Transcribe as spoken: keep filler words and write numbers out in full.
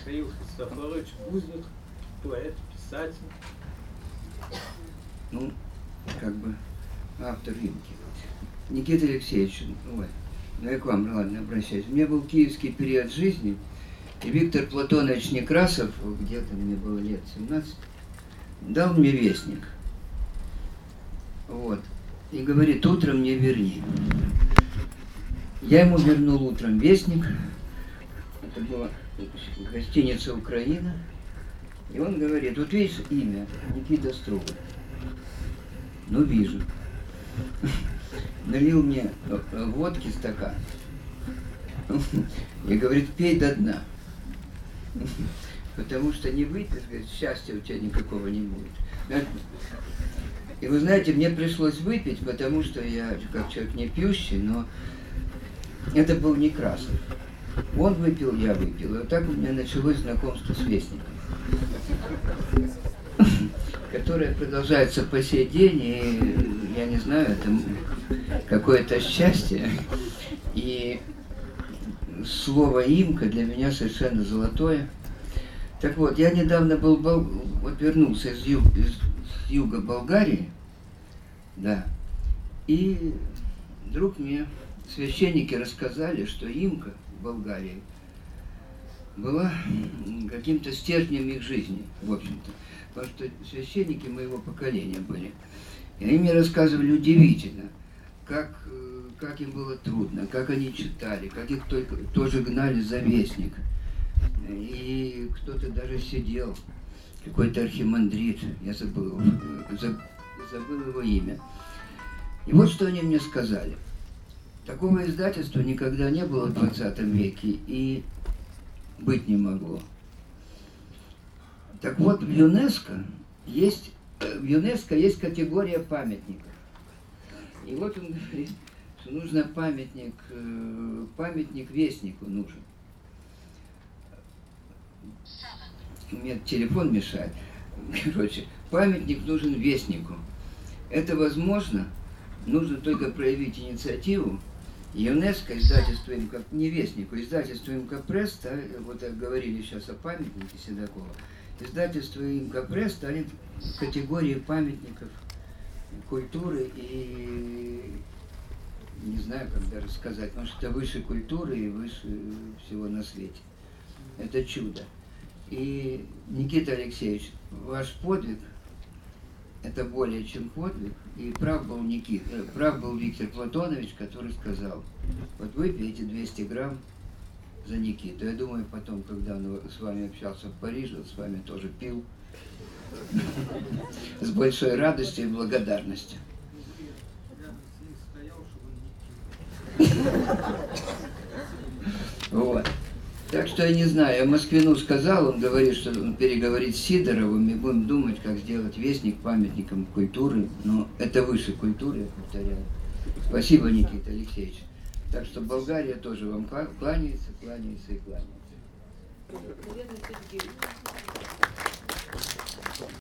Михаил Христофорович Кузник, поэт, писатель. Ну, как бы автор «Имки». Никита Алексеевич, ой, ну я к вам, ладно, обращаюсь. У меня был киевский период жизни, и Виктор Платонович Некрасов, где-то мне было лет семнадцать, дал мне вестник. Вот. И говорит, утром мне верни. Я ему вернул утром вестник. Это была гостиница «Украина». И он говорит, вот видишь имя, Никита Струга. Ну, вижу. Налил мне водки стакан. И говорит, пей до дна. Потому что не выпьешь, говорит, счастья у тебя никакого не будет. И вы знаете, мне пришлось выпить, потому что я как человек не пьющий, но это был Некрасов. Он выпил, я выпил. И вот так у меня началось знакомство с вестником, которое продолжается по сей день, и я не знаю, это какое-то счастье. И слово «имка» для меня совершенно золотое. Так вот, я недавно был, вот вернулся из, юг, из юга Болгарии, да, и вдруг мне священники рассказали, что имка в Болгарии была каким-то стержнем их жизни, в общем-то. Потому что священники моего поколения были. И они мне рассказывали удивительно, как, как им было трудно, как они читали, как их только, тоже гнали за вестник. И кто-то даже сидел, какой-то архимандрит, я забыл, забыл его имя. И вот что они мне сказали. Такого издательства никогда не было в двадцатом веке и быть не могло. Так вот, в ЮНЕСКО есть, в ЮНЕСКО есть категория памятников. И вот он говорит, что нужно памятник, памятник вестнику нужен. Мне телефон мешает. Короче, памятник нужен вестнику. Это возможно, нужно только проявить инициативу. ЮНЕСКО, издательство МК, не вестнику, издательство МК-пресс, вот говорили сейчас о памятнике Седокова, издательство МК-пресс станет категорией памятников культуры и не знаю, как даже сказать, потому что это выше культуры и выше всего на свете. Это чудо. И, Никита Алексеевич, ваш подвиг – это более чем подвиг. И прав был, Никит, э, прав был Виктор Платонович, который сказал, вот выпейте двести грамм за Никиту. Я думаю, потом, когда он с вами общался в Париже, он с вами тоже пил. С большой радостью и благодарностью. Вот. Так что я не знаю, я Москвину сказал, он говорит, что он переговорит с Сидоровым, и будем думать, как сделать вестник памятником культуры, но это выше культуры, я повторяю. Спасибо, Никита Алексеевич. Так что Болгария тоже вам кланяется, кланяется и кланяется.